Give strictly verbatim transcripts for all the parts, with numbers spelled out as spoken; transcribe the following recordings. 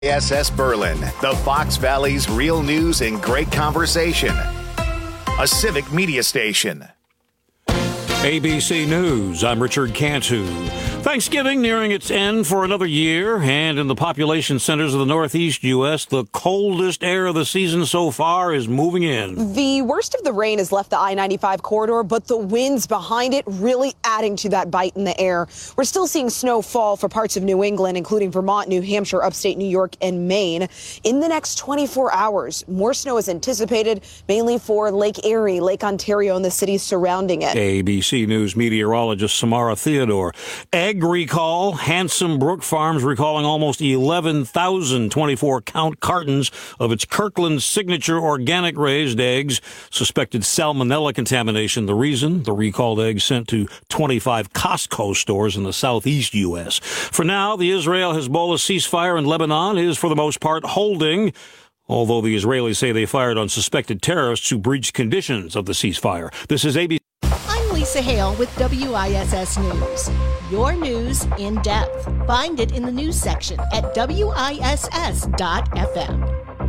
S S Berlin, the Fox Valley's real news and great conversation. A civic media station. A B C News, I'm Richard Cantu. Thanksgiving nearing its end for another year, and in the population centers of the Northeast U S, the coldest air of the season so far is moving in. The worst of the rain has left the I ninety-five corridor, but the winds behind it really adding to that bite in the air. We're still seeing snow fall for parts of New England, including Vermont, New Hampshire, upstate New York, and Maine. In the next twenty-four hours, more snow is anticipated, mainly for Lake Erie, Lake Ontario, and the cities surrounding it. A B C News meteorologist Samara Theodore. Egg recall. Handsome Brook Farms recalling almost eleven thousand twenty-four count cartons of its Kirkland signature organic raised eggs. Suspected salmonella contamination. The reason? The recalled eggs sent to twenty-five Costco stores in the southeast U S. For now, the Israel-Hezbollah ceasefire in Lebanon is for the most part holding, although the Israelis say they fired on suspected terrorists who breached conditions of the ceasefire. This is A B C. Lisa Hale with W I S S News. Your news in depth. Find it in the news section at W I S S dot F M.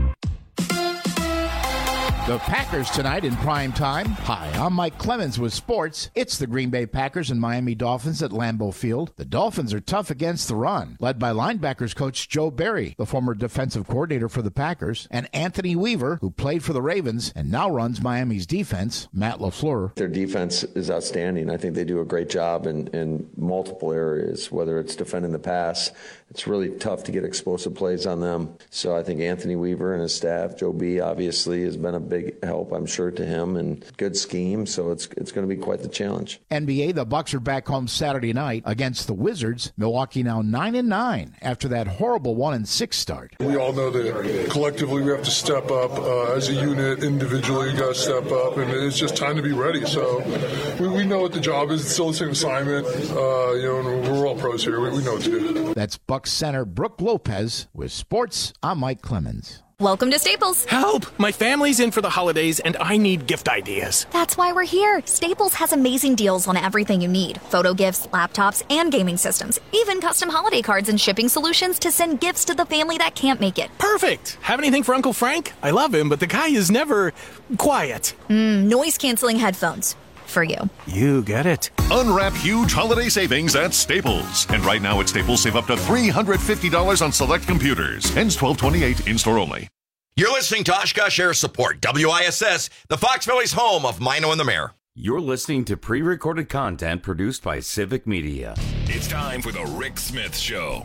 The Packers tonight in prime time. Hi, I'm Mike Clemens with sports. It's the Green Bay Packers and Miami Dolphins at Lambeau Field. The Dolphins are tough against the run, led by linebackers coach Joe Barry, the former defensive coordinator for the Packers, and Anthony Weaver, who played for the Ravens and now runs Miami's defense, Matt LaFleur. Their defense is outstanding. I think they do a great job in, in multiple areas, whether it's defending the pass. It's really tough to get explosive plays on them. So I think Anthony Weaver and his staff, Joe B, obviously, has been a big help, I'm sure, to him, and good scheme. So it's it's going to be quite the challenge. N B A, the Bucks are back home Saturday night against the Wizards. Milwaukee now nine and nine after that horrible one and six start. We all know that collectively we have to step up uh, as a unit. Individually, you got to step up, and it's just time to be ready. So we, we know what the job is. It's still the same assignment. Uh, you know, and we're all pros here. We, we know what to do. That's Bucks center Brooke Lopez with sports. I'm Mike Clemens. Welcome to Staples. Help! My family's in for the holidays, and I need gift ideas. That's why we're here. Staples has amazing deals on everything you need. Photo gifts, laptops, and gaming systems. Even custom holiday cards and shipping solutions to send gifts to the family that can't make it. Perfect! Have anything for Uncle Frank? I love him, but the guy is never quiet. Mm, noise-canceling headphones. For you. You get it. Unwrap huge holiday savings at Staples. And right now at Staples, save up to three hundred fifty dollars on select computers. Ends twelve twenty-eight, in-store only. You're listening to Oshkosh Air Support, W I S S, the Fox Valley's home of Mino and the Mayor. You're listening to pre-recorded content produced by Civic Media. It's time for the Rick Smith Show.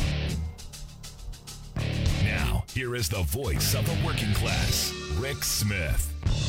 Now, here is the voice of the working class, Rick Smith.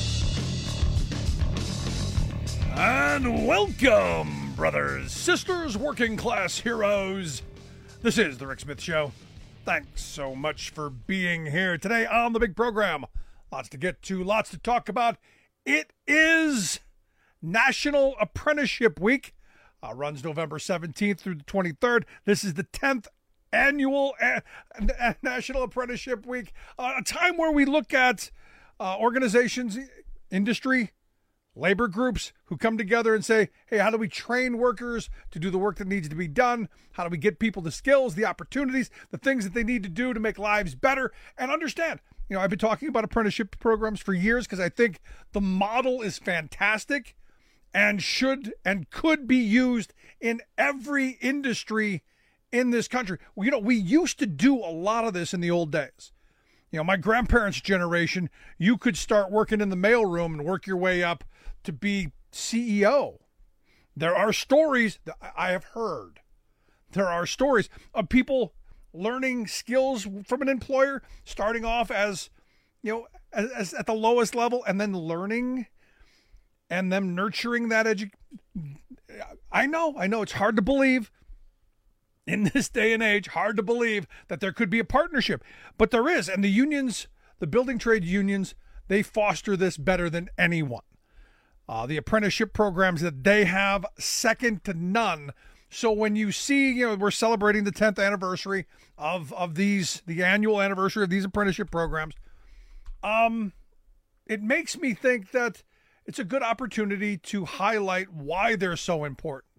And welcome, brothers, sisters, working class heroes. This is the Rick Smith Show. Thanks so much for being here today on the big program. Lots to get to, lots to talk about. It is National Apprenticeship Week. Uh, runs November seventeenth through the twenty-third. This is the tenth annual a- a- National Apprenticeship Week, uh, a time where we look at uh, organizations, industry, labor groups who come together and say, hey, how do we train workers to do the work that needs to be done? How do we get people the skills, the opportunities, the things that they need to do to make lives better? And understand, you know, I've been talking about apprenticeship programs for years because I think the model is fantastic and should and could be used in every industry in this country. Well, you know, we used to do a lot of this in the old days. You know, my grandparents' generation, you could start working in the mailroom and work your way up to be C E O. There are stories that I have heard. There are stories of people learning skills from an employer, starting off as, you know, as, as at the lowest level, and then learning and them nurturing that education. I know, I know it's hard to believe in this day and age, hard to believe that there could be a partnership, but there is. And the unions, the building trade unions, they foster this better than anyone. Uh, the apprenticeship programs that they have, second to none. So when you see, you know, we're celebrating the tenth anniversary of, of these, the annual anniversary of these apprenticeship programs, um, it makes me think that it's a good opportunity to highlight why they're so important,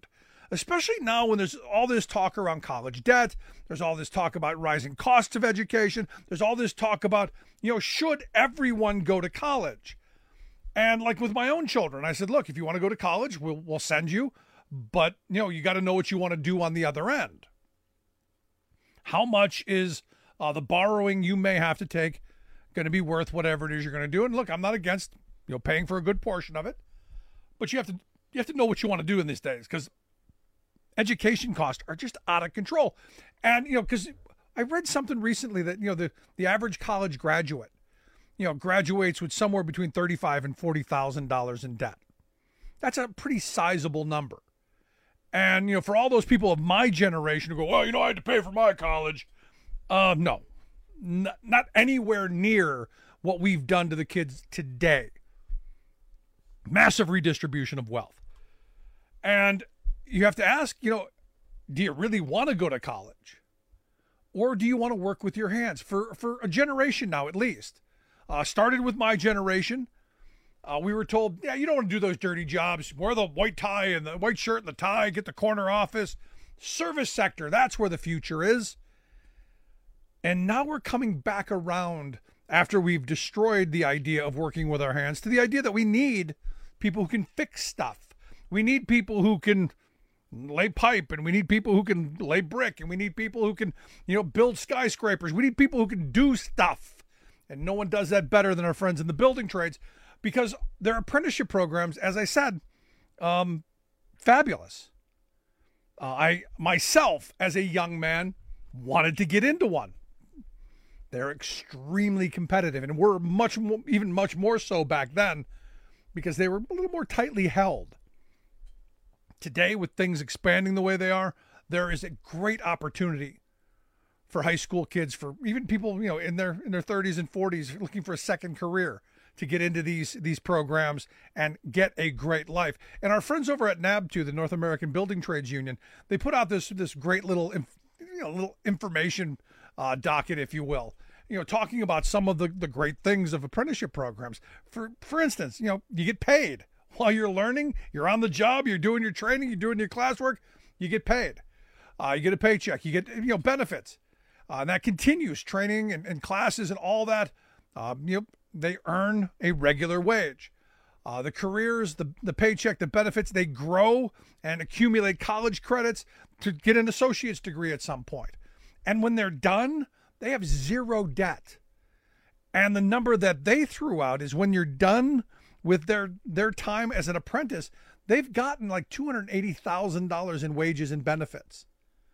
especially now when there's all this talk around college debt. There's all this talk about rising costs of education. There's all this talk about, you know, should everyone go to college? And like with my own children, I said, look, if you want to go to college, we'll, we'll send you. But, you know, you got to know what you want to do on the other end. How much is uh, the borrowing you may have to take going to be worth whatever it is you're going to do? And look, I'm not against, you know, paying for a good portion of it, but you have to you have to know what you want to do in these days, because education costs are just out of control. And, you know, because I read something recently that, you know, the, the average college graduate, you know, graduates with somewhere between thirty-five thousand dollars and forty thousand dollars in debt. That's a pretty sizable number. And, you know, for all those people of my generation who go, well, you know, I had to pay for my college. Uh, no, N- not anywhere near what we've done to the kids today. Massive redistribution of wealth. And you have to ask, you know, do you really want to go to college? Or do you want to work with your hands? For, for a generation now, at least. Uh, started with my generation. Uh, we were told, yeah, you don't want to do those dirty jobs. Wear the white tie and the white shirt and the tie, get the corner office. Service sector, that's where the future is. And now we're coming back around after we've destroyed the idea of working with our hands to the idea that we need people who can fix stuff. We need people who can lay pipe, and we need people who can lay brick, and we need people who can, you know, build skyscrapers. We need people who can do stuff. And no one does that better than our friends in the building trades, because their apprenticeship programs, as I said, um, fabulous. Uh, I myself, as a young man, wanted to get into one. They're extremely competitive, and were much more, even much more so back then, because they were a little more tightly held. Today, with things expanding the way they are, there is a great opportunity for high school kids, for even people, you know, in their in their thirties and forties looking for a second career, to get into these these programs and get a great life. And our friends over at NABTU, the North American Building Trades Union, they put out this this great little you know little information uh, docket, if you will, you know, talking about some of the, the great things of apprenticeship programs. For for instance, you know, you get paid while you're learning. You're on the job. You're doing your training. You're doing your classwork. You get paid. Uh, you get a paycheck. You get you know benefits. Uh, and that continues, training and, and classes and all that. Um, you know, they earn a regular wage. Uh, the careers, the, the paycheck, the benefits, they grow and accumulate college credits to get an associate's degree at some point. And when they're done, they have zero debt. And the number that they threw out is when you're done with their, their time as an apprentice, they've gotten like two hundred eighty thousand dollars in wages and benefits,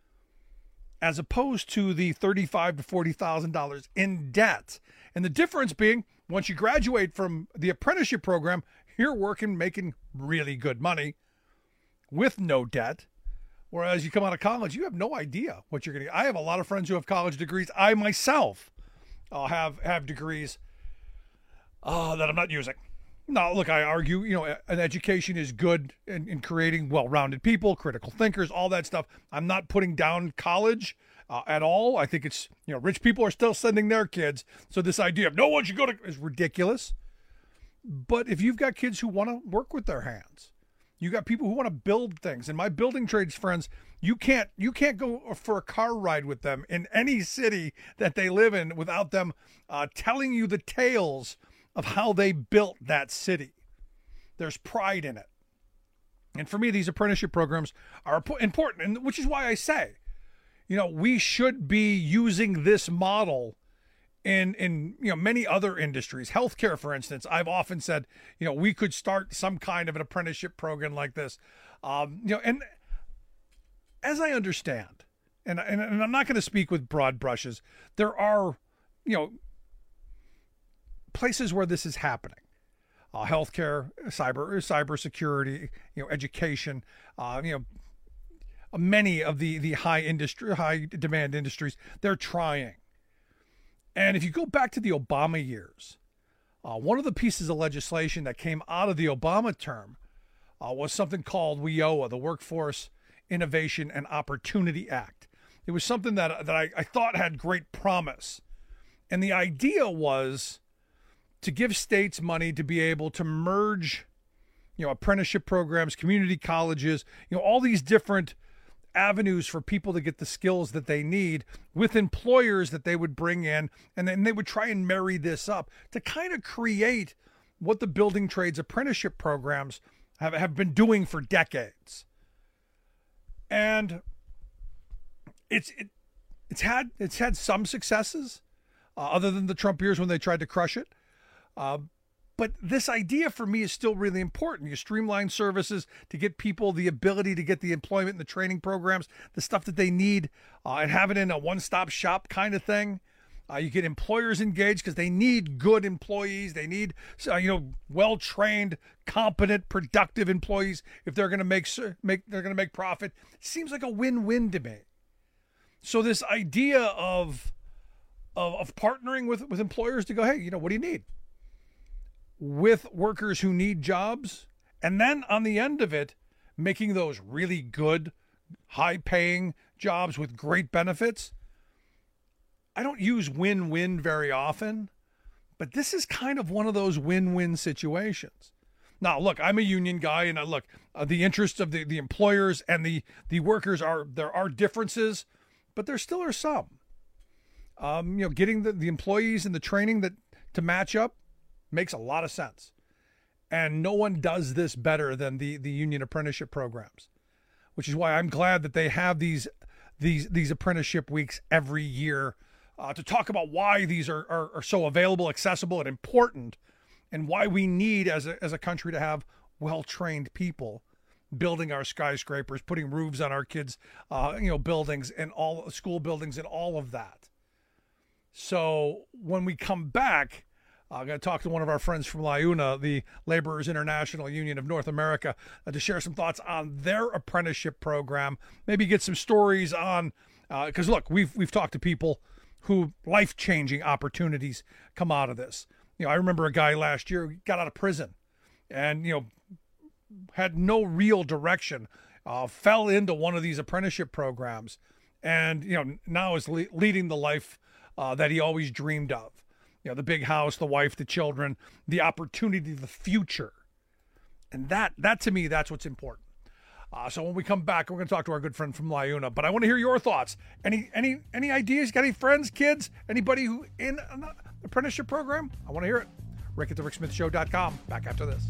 as opposed to the thirty-five thousand to forty thousand dollars in debt. And the difference being, once you graduate from the apprenticeship program, you're working, making really good money with no debt. Whereas you come out of college, you have no idea what you're going to get. I have a lot of friends who have college degrees. I myself uh, have, have degrees uh, that I'm not using. Now, look, I argue, you know, an education is good in, in creating well-rounded people, critical thinkers, all that stuff. I'm not putting down college uh, at all. I think it's, you know, rich people are still sending their kids. So this idea of no one should go to is ridiculous. But if you've got kids who want to work with their hands, you got people who want to build things. And my building trades friends, you can't you can't go for a car ride with them in any city that they live in without them uh, telling you the tales of how they built that city. There's pride in it. And for me, these apprenticeship programs are important, and which is why I say, you know, we should be using this model in, in you know, many other industries. Healthcare, for instance, I've often said, you know, we could start some kind of an apprenticeship program like this. Um, you know, and as I understand, and, and, and I'm not going to speak with broad brushes, there are, you know, places where this is happening. Uh, healthcare, cyber, cybersecurity, you know, education, uh, you know, many of the, the high industry, high demand industries, they're trying. And if you go back to the Obama years, uh, one of the pieces of legislation that came out of the Obama term uh, was something called W I O A, the Workforce Innovation and Opportunity Act. It was something that, that I, I thought had great promise. And the idea was to give states money to be able to merge, you know, apprenticeship programs, community colleges, you know, all these different avenues for people to get the skills that they need with employers that they would bring in, and then they would try and marry this up to kind of create what the building trades apprenticeship programs have, have been doing for decades. And it's it, it's had it's had some successes, uh, other than the Trump years when they tried to crush it. Uh, But this idea for me is still really important. You streamline services to get people the ability to get the employment and the training programs, the stuff that they need, uh, and have it in a one-stop shop kind of thing. Uh, you get employers engaged because they need good employees. They need, uh, you know, well-trained, competent, productive employees if they're going to make make they're going to make profit. It seems like a win-win to me. So this idea of of, of partnering with with employers to go, hey, you know, what do you need? With workers who need jobs, and then on the end of it, making those really good, high-paying jobs with great benefits. I don't use win-win very often, but this is kind of one of those win-win situations. Now, look, I'm a union guy, and I look, uh, the interests of the, the employers and the, the workers are, there are differences, but there still are some. Um, you know, getting the, the employees and the training that to match up makes a lot of sense. And no one does this better than the, the union apprenticeship programs, which is why I'm glad that they have these these these apprenticeship weeks every year uh, to talk about why these are, are, are so available, accessible, and important, and why we need as a, as a country to have well-trained people building our skyscrapers, putting roofs on our kids' uh, you know, buildings and all school buildings and all of that. So when we come back, I'm going to talk to one of our friends from LIUNA, the Laborers International Union of North America, uh, to share some thoughts on their apprenticeship program. Maybe get some stories on, because uh, look, we've we've talked to people who life-changing opportunities come out of this. You know, I remember a guy last year who got out of prison, and you know, had no real direction, uh, fell into one of these apprenticeship programs, and you know, now is le- leading the life uh, that he always dreamed of. You know, the big house, the wife, the children, the opportunity, the future. And that, that to me, that's what's important. Uh, so when we come back, we're going to talk to our good friend from LIUNA. But I want to hear your thoughts. Any any any ideas? Got any friends, kids, anybody who in an apprenticeship program? I want to hear it. Rick at the rick smith show dot com. Back after this.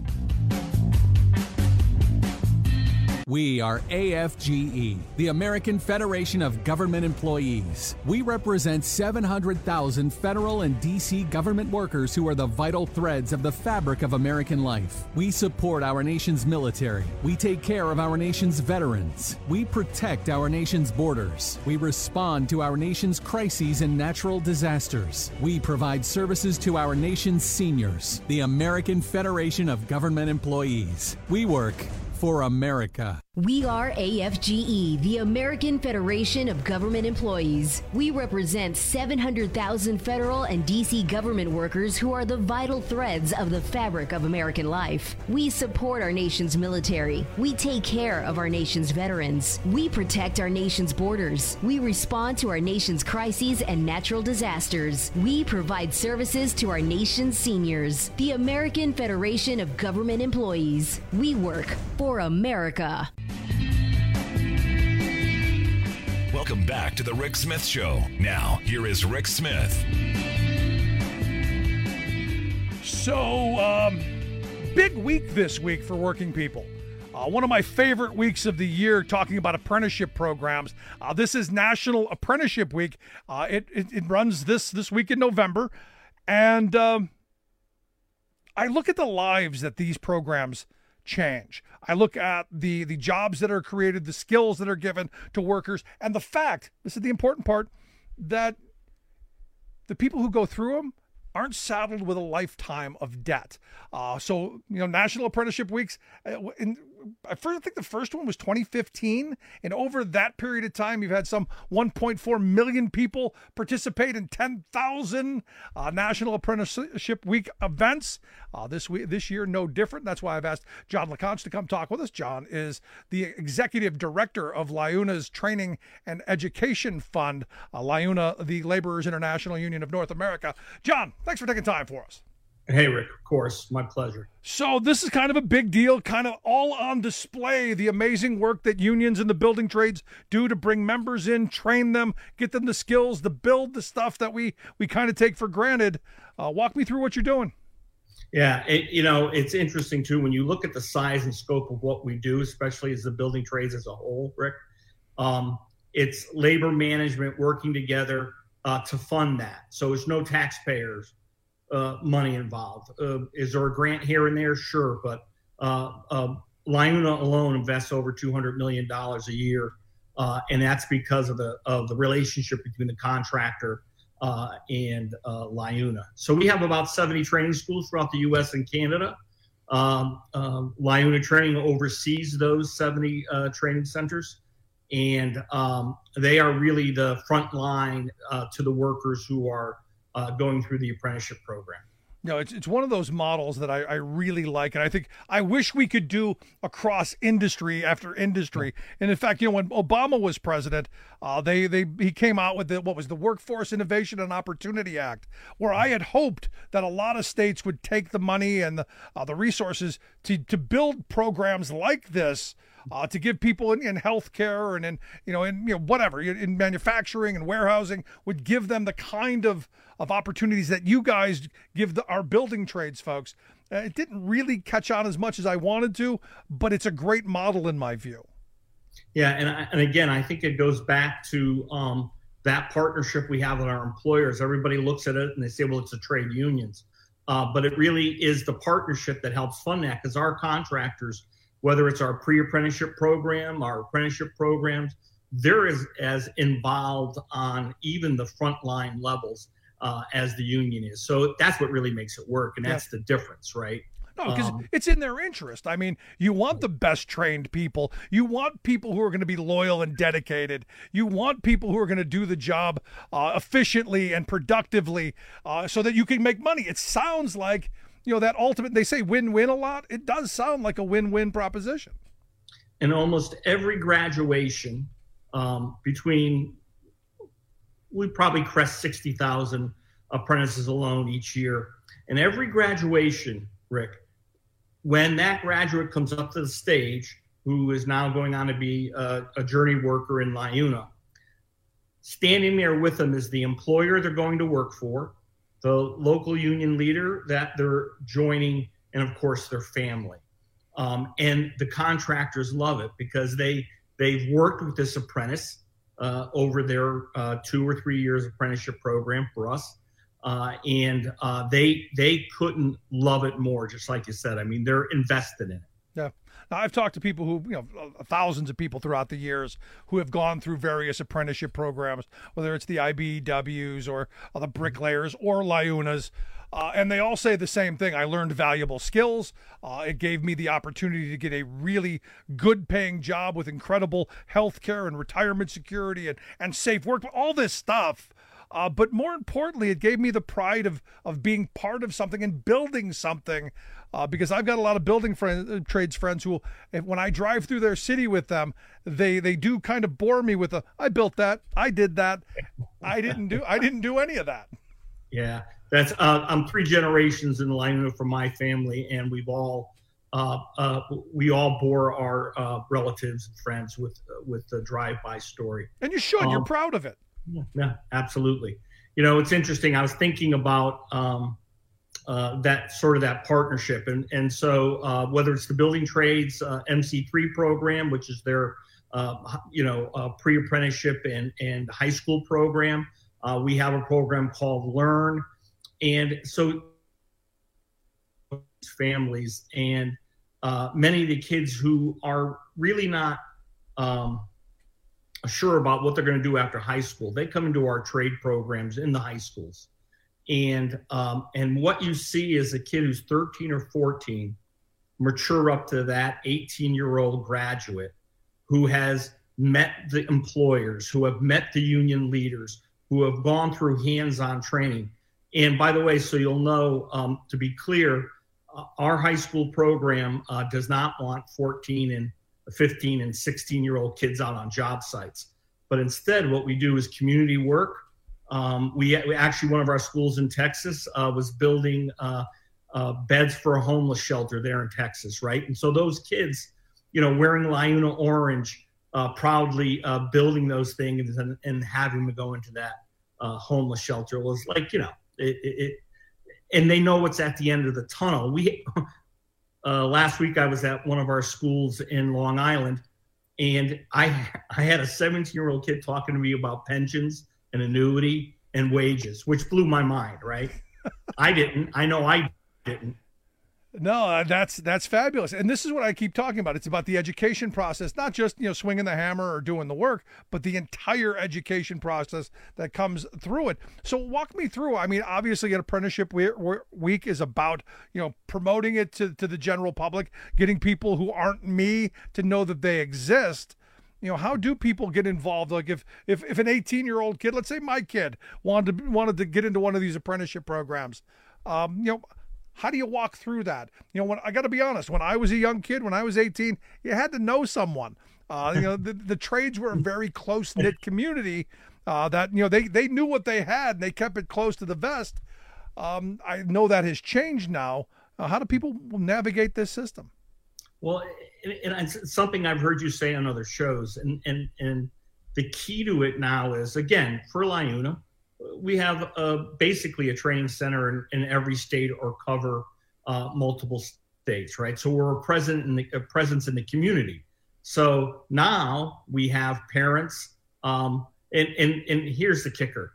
We are A F G E, the American Federation of Government Employees. We represent seven hundred thousand federal and D C government workers who are the vital threads of the fabric of American life. We support our nation's military. We take care of our nation's veterans. We protect our nation's borders. We respond to our nation's crises and natural disasters. We provide services to our nation's seniors. The American Federation of Government Employees. We work for America. We are A F G E, the American Federation of Government Employees. We represent seven hundred thousand federal and D C government workers who are the vital threads of the fabric of American life. We support our nation's military. We take care of our nation's veterans. We protect our nation's borders. We respond to our nation's crises and natural disasters. We provide services to our nation's seniors. The American Federation of Government Employees. We work for America. Welcome back to the Rick Smith Show. Now, here is Rick Smith. So, um, big week this week for working people. Uh, one of my favorite weeks of the year talking about apprenticeship programs. Uh, this is National Apprenticeship Week. Uh, it, it, it runs this, this week in November. And um, I look at the lives that these programs change. I look at the the jobs that are created, the skills that are given to workers, and the fact, this is the important part, that the people who go through them aren't saddled with a lifetime of debt. Uh, so, you know, National Apprenticeship Weeks, uh, in, I first think the first one was twenty fifteen, and over that period of time, you've had some one point four million people participate in ten thousand uh, National Apprenticeship Week events. Uh, this week, this year, no different. That's why I've asked John LeConte to come talk with us. John is the executive director of LIUNA's Training and Education Fund, uh, LIUNA, the Laborers International Union of North America. John, thanks for taking time for us. Hey, Rick, of course. My pleasure. So this is kind of a big deal, kind of all on display, the amazing work that unions and the building trades do to bring members in, train them, get them the skills to build the stuff that we, we kind of take for granted. Uh, walk me through what you're doing. Yeah, it, you know, it's interesting, too, when you look at the size and scope of what we do, especially as the building trades as a whole, Rick, um, it's labor management working together uh, to fund that. So there's no taxpayers Uh, money involved. Uh, is there a grant here and there? Sure, but uh, uh, LiUNA alone invests over two hundred million dollars a year, uh, and that's because of the of the relationship between the contractor uh, and uh, LiUNA. So we have about seventy training schools throughout the U S and Canada. Um, um, LiUNA Training oversees those seventy uh, training centers, and um, they are really the front line uh, to the workers who are Uh, going through the apprenticeship program. No, it's it's one of those models that I, I really like, and I think I wish we could do across industry after industry. And in fact, you know, when Obama was president, uh, they they he came out with the, what was the Workforce Innovation and Opportunity Act, where I had hoped that a lot of states would take the money and the uh, the resources to to build programs like this. Uh, to give people in, in healthcare and in you know in you know whatever in, in manufacturing and warehousing, would give them the kind of of opportunities that you guys give the, our building trades folks. Uh, it didn't really catch on as much as I wanted to, but it's a great model in my view. Yeah, and I, and again, I think it goes back to um, that partnership we have with our employers. Everybody looks at it and they say, well, it's the trade unions, uh, but it really is the partnership that helps fund that, because our contractors, whether it's our pre-apprenticeship program, our apprenticeship programs, they're as, as involved on even the frontline levels uh, as the union is. So that's what really makes it work, and that's yeah. the difference, right? No, because um, it's in their interest. I mean, you want the best trained people. You want people who are going to be loyal and dedicated. You want people who are going to do the job uh, efficiently and productively uh, so that you can make money. It sounds like, you know, that ultimate, they say win-win a lot. It does sound like a win-win proposition. And almost every graduation um, between, we probably crest sixty thousand apprentices alone each year. And every graduation, Rick, when that graduate comes up to the stage, who is now going on to be a, a journey worker in LiUNA, standing there with them is the employer they're going to work for, the local union leader that they're joining, and of course their family. Um, and the contractors love it because they, they've worked with this apprentice uh, over their uh, two or three years apprenticeship program for us. Uh, and uh, they they couldn't love it more, just like you said. I mean, they're invested in it. Yeah. Now, I've talked to people who, you know, thousands of people throughout the years who have gone through various apprenticeship programs, whether it's the I B E Ws or uh, the bricklayers or LiUNAs, uh, and they all say the same thing. I learned valuable skills. Uh, it gave me the opportunity to get a really good-paying job with incredible health care and retirement security and, and safe work, all this stuff. Uh, but more importantly, it gave me the pride of of being part of something and building something, uh, because I've got a lot of building friend, trades friends who, if, when I drive through their city with them, they they do kind of bore me with a, I built that, I did that, I didn't do I didn't do any of that. Yeah, that's uh, I'm three generations in LiUNA from my family, and we've all uh, uh, we all bore our uh, relatives and friends with uh, with the drive-by story. And you should. Um, You're proud of it. Yeah, absolutely. You know, it's interesting. I was thinking about um, uh, that sort of that partnership. And, and so uh, whether it's the building trades uh, M C three program, which is their, uh, you know, uh, pre-apprenticeship and, and high school program, uh, we have a program called Learn. And so families and uh, many of the kids who are really not um, sure about what they're going to do after high school, they come into our trade programs in the high schools. And um, and what you see is a kid who's thirteen or fourteen mature up to that eighteen-year-old graduate who has met the employers, who have met the union leaders, who have gone through hands-on training. And by the way, so you'll know, um, to be clear, uh, our high school program uh, does not want fourteen and fifteen and sixteen year old kids out on job sites. But instead, what we do is community work. Um, we, we actually, one of our schools in Texas uh, was building uh, uh, beds for a homeless shelter there in Texas, right? And so those kids, you know, wearing LiUNA orange, uh, proudly uh, building those things and, and having them go into that uh, homeless shelter was like, you know, it, it, it and they know what's at the end of the tunnel. We uh, last week I was at one of our schools in Long Island, and I I had a seventeen-year-old kid talking to me about pensions and annuity and wages, which blew my mind, right? I didn't. I know I didn't. No, that's that's fabulous. And this is what I keep talking about. It's about the education process, not just, you know, swinging the hammer or doing the work, but the entire education process that comes through it. So walk me through. I mean, obviously an apprenticeship week is about, you know, promoting it to, to the general public, getting people who aren't me to know that they exist. You know, how do people get involved? Like if if, if an eighteen-year-old kid, let's say my kid, wanted to, wanted to get into one of these apprenticeship programs, um, you know, how do you walk through that? You know, when I got to be honest, when I was a young kid, when I was eighteen, you had to know someone. Uh, you know, the, the trades were a very close-knit community uh, that, you know, they, they knew what they had and they kept it close to the vest. Um, I know that has changed now. Uh, how do people navigate this system? Well, and it's something I've heard you say on other shows, and and and the key to it now is, again, for LiUNA, we have a, basically a training center in, in every state or cover uh, multiple states, right? So we're a, present in the, a presence in the community. So now we have parents, um, and, and, and here's the kicker.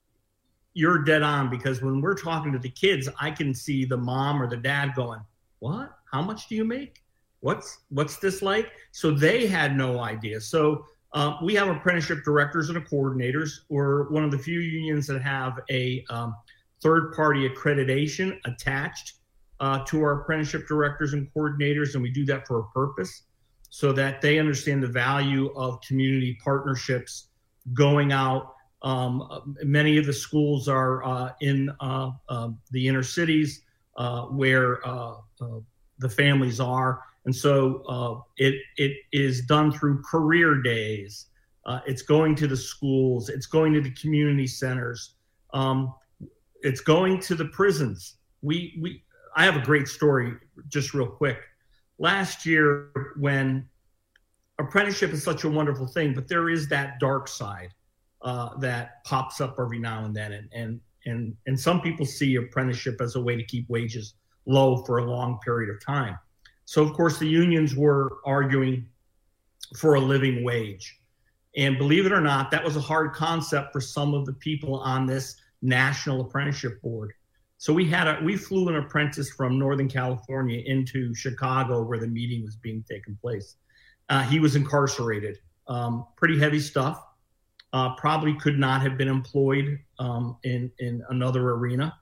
You're dead on, because when we're talking to the kids, I can see the mom or the dad going, what? How much do you make? What's what's this like? So they had no idea. So uh, we have apprenticeship directors and coordinators. We're one of the few unions that have a um, third-party accreditation attached uh, to our apprenticeship directors and coordinators, and we do that for a purpose, so that they understand the value of community partnerships going out. Um, many of the schools are uh, in uh, uh, the inner cities uh, where uh, uh, the families are. And so uh, it it is done through career days. Uh, it's going to the schools. It's going to the community centers. Um, it's going to the prisons. We we I have a great story, just real quick. Last year, when apprenticeship is such a wonderful thing, but there is that dark side uh, that pops up every now and then, and and and and some people see apprenticeship as a way to keep wages low for a long period of time. So, of course, the unions were arguing for a living wage. And believe it or not, that was a hard concept for some of the people on this National Apprenticeship Board. So we had a, we flew an apprentice from Northern California into Chicago, where the meeting was being taken place. Uh, he was incarcerated, um, pretty heavy stuff, uh, probably could not have been employed um, in, in another arena.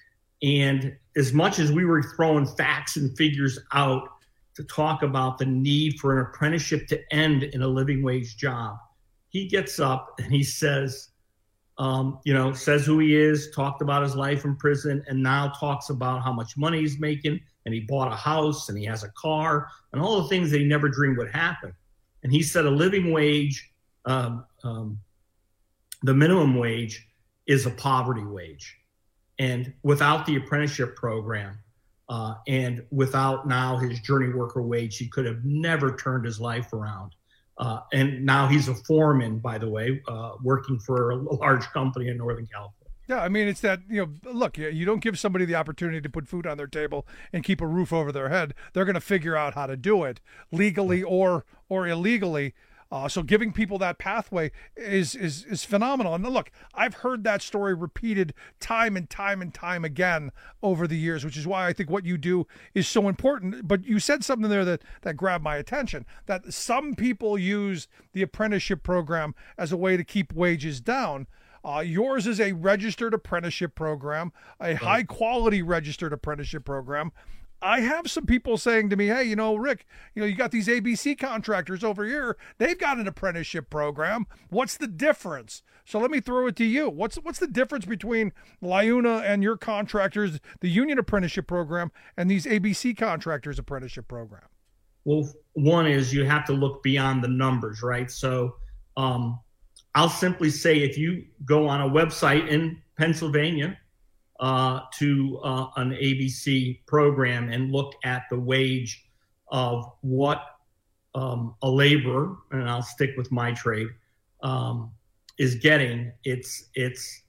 And as much as we were throwing facts and figures out to talk about the need for an apprenticeship to end in a living wage job, he gets up and he says, um, you know, says who he is, talked about his life in prison, and now talks about how much money he's making, and he bought a house and he has a car and all the things that he never dreamed would happen. And he said a living wage, um, um, the minimum wage is a poverty wage. And without the apprenticeship program uh, and without now his journey worker wage, he could have never turned his life around. Uh, and now he's a foreman, by the way, uh, working for a large company in Northern California. Yeah, I mean, it's that, you know, look, you don't give somebody the opportunity to put food on their table and keep a roof over their head. They're going to figure out how to do it legally or or illegally. Uh, so giving people that pathway is, is is phenomenal. And look, I've heard that story repeated time and time and time again over the years, which is why I think what you do is so important. But you said something there that, that grabbed my attention, that some people use the apprenticeship program as a way to keep wages down. Uh, yours is a registered apprenticeship program, a high quality registered apprenticeship program. I have some people saying to me, hey, you know, Rick, you know, you got these A B C contractors over here. They've got an apprenticeship program. What's the difference? So let me throw it to you. What's what's the difference between LiUNA and your contractors, the union apprenticeship program, and these A B C contractors apprenticeship program? Well, one is you have to look beyond the numbers, right? So um, I'll simply say if you go on a website in Pennsylvania, uh, to uh, an A B C program and look at the wage of what um, a laborer, and I'll stick with my trade, um, is getting, it's it's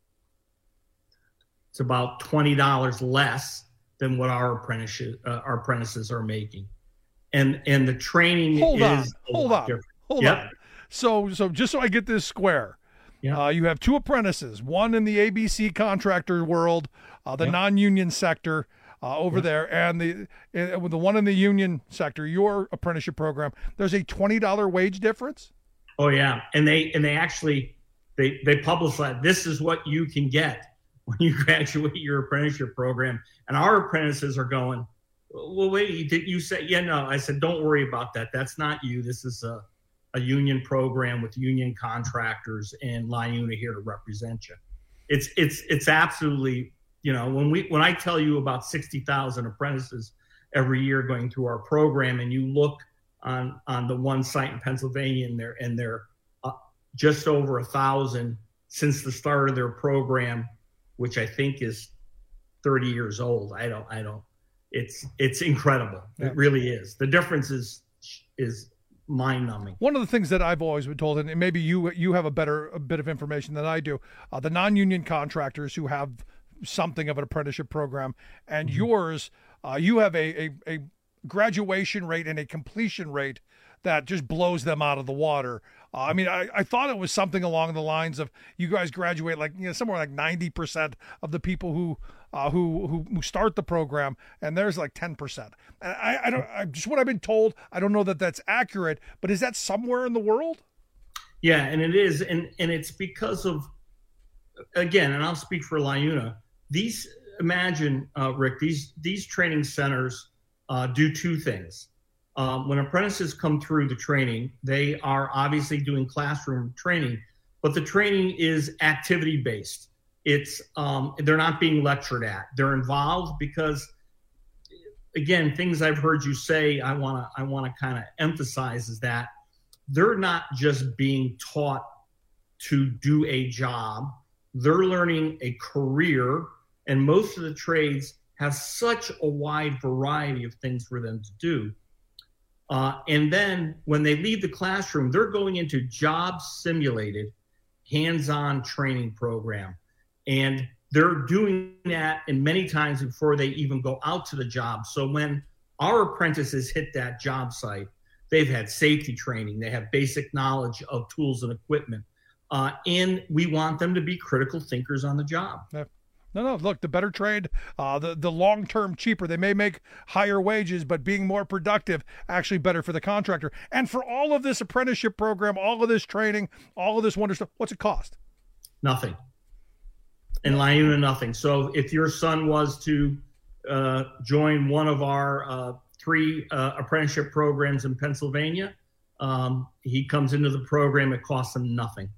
it's about twenty dollars less than what our apprentices uh, our apprentices are making, and and the training hold is on, a hold lot on, different. hold Yep. on. So so just so I get this square, Yeah. uh, you have two apprentices, one in the A B C contractor world, uh, the Yep. non-union sector. Uh, over Yep. there, and the uh, with the one in the union sector, your apprenticeship program, there's a twenty dollar wage difference. Oh yeah, and they and they actually they they publicize this is what you can get when you graduate your apprenticeship program, and our apprentices are going, well, wait, did you say? Yeah, no, I said, don't worry about that. That's not you. This is a a union program with union contractors, and LIUNA here to represent you. It's it's it's absolutely. You know, when we when I tell you about sixty thousand apprentices every year going through our program, and you look on on the one site in Pennsylvania, and they're and they're uh, just over a thousand since the start of their program, which I think is thirty years old. I don't I don't. It's it's incredible. Yeah. It really is. The difference is is mind-numbing. One of the things that I've always been told, and maybe you you have a better a bit of information than I do, uh, the non-union contractors who have something of an apprenticeship program, and mm-hmm. yours, uh, you have a, a, a graduation rate and a completion rate that just blows them out of the water. Uh, I mean, I, I thought it was something along the lines of you guys graduate like, you know, somewhere like ninety percent of the people who uh, who, who who start the program, and there's like ten percent. And I, I don't, I, just what I've been told, I don't know that that's accurate, but is that somewhere in the world? Yeah, and it is, and and it's because of, again, and I'll speak for LIUNA. These, imagine, uh, Rick, these these training centers uh, do two things. Um, when apprentices come through the training, they are obviously doing classroom training, but the training is activity-based. It's um, they're not being lectured at. They're involved because, again, things I've heard you say, I want to I want to kind of emphasize is that they're not just being taught to do a job. They're learning a career. And most of the trades have such a wide variety of things for them to do. Uh, and then when they leave the classroom, they're going into job simulated, hands-on training program. And they're doing that, and many times before they even go out to the job. So when our apprentices hit that job site, they've had safety training. They have basic knowledge of tools and equipment. Uh, and we want them to be critical thinkers on the job. Yeah. No, no, look, the better trade, uh, the, the long-term cheaper. They may make higher wages, but being more productive, actually better for the contractor. And for all of this apprenticeship program, all of this training, all of this wonder stuff, what's it cost? Nothing. And LIUNA, nothing. So if your son was to uh, join one of our uh, three uh, apprenticeship programs in Pennsylvania, um, he comes into the program, it costs him nothing.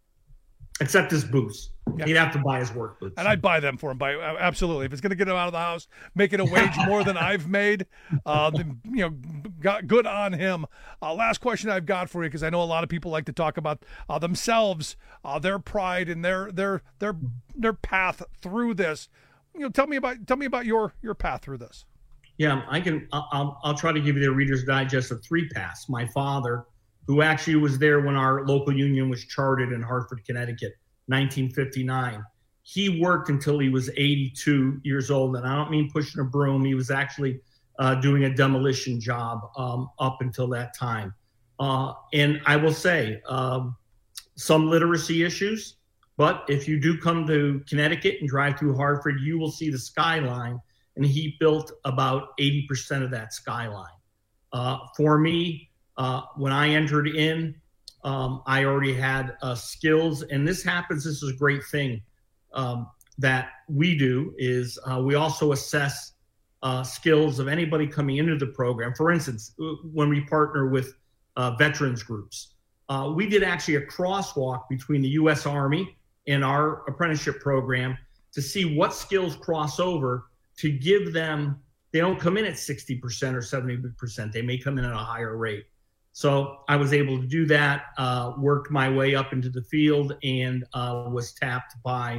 Except his boots. Yeah. He'd have to buy his work boots. And I'd buy them for him. By absolutely. If it's going to get him out of the house, make it a wage more than I've made, uh, then, you know, got good on him. Uh, last question I've got for you, because I know a lot of people like to talk about uh, themselves, uh, their pride and their their their their path through this. You know, tell me about tell me about your your path through this. Yeah, I can. I'll I'll try to give you the Reader's Digest of three paths. My father, who actually was there when our local union was chartered in Hartford, Connecticut, nineteen fifty-nine. He worked until he was eighty-two years old, and I don't mean pushing a broom. He was actually uh, doing a demolition job um, up until that time. Uh, and I will say, um, some literacy issues, but if you do come to Connecticut and drive through Hartford, you will see the skyline, and he built about eighty percent of that skyline. Uh, for me, Uh, when I entered in, um, I already had uh, skills, and this happens. This is a great thing um, that we do is uh, we also assess uh, skills of anybody coming into the program. For instance, when we partner with uh, veterans groups, uh, we did actually a crosswalk between the U S Army and our apprenticeship program to see what skills cross over to give them. They don't come in at sixty percent or seventy percent. They may come in at a higher rate. So I was able to do that, uh, worked my way up into the field, and uh, was tapped by